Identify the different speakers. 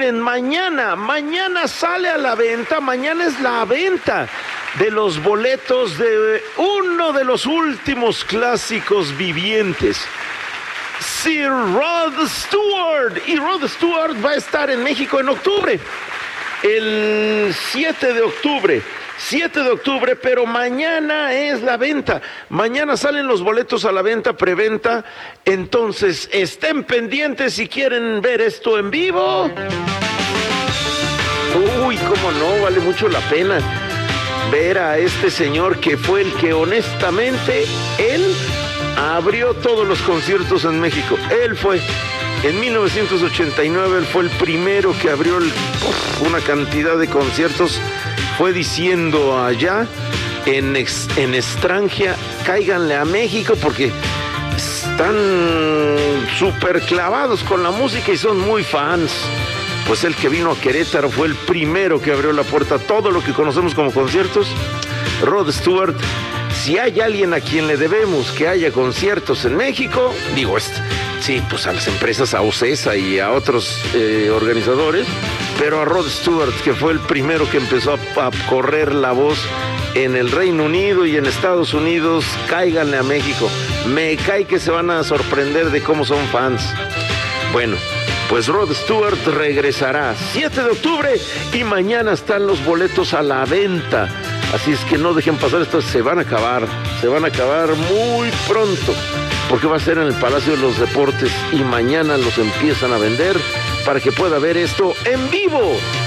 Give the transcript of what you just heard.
Speaker 1: miren, mañana sale a la venta, mañana es la venta de los boletos de uno de los últimos clásicos vivientes, Sir Rod Stewart. Y Rod Stewart va a estar en México en octubre, el 7 de octubre, pero mañana es la venta. Mañana salen los boletos a la venta, preventa. Entonces, estén pendientes si quieren ver esto en vivo. Uy, cómo no, vale mucho la pena ver a este señor que fue el que honestamente, él abrió todos los conciertos en México. Él fue, en 1989, él fue el primero que abrió una cantidad de conciertos. Fue diciendo allá en Estrangia, cáiganle a México porque están súper clavados con la música y son muy fans. Pues el que vino a Querétaro fue el primero que abrió la puerta a todo lo que conocemos como conciertos. Rod Stewart. Si hay alguien a quien le debemos que haya conciertos en México, digo, sí, pues a las empresas, a OCESA y a otros organizadores, pero a Rod Stewart, que fue el primero que empezó a correr la voz en el Reino Unido y en Estados Unidos, cáiganle a México. Me cae que se van a sorprender de cómo son fans. Bueno, pues Rod Stewart regresará 7 de octubre y mañana están los boletos a la venta. Así es que no dejen pasar esto, se van a acabar muy pronto, porque va a ser en el Palacio de los Deportes y mañana los empiezan a vender para que pueda ver esto en vivo.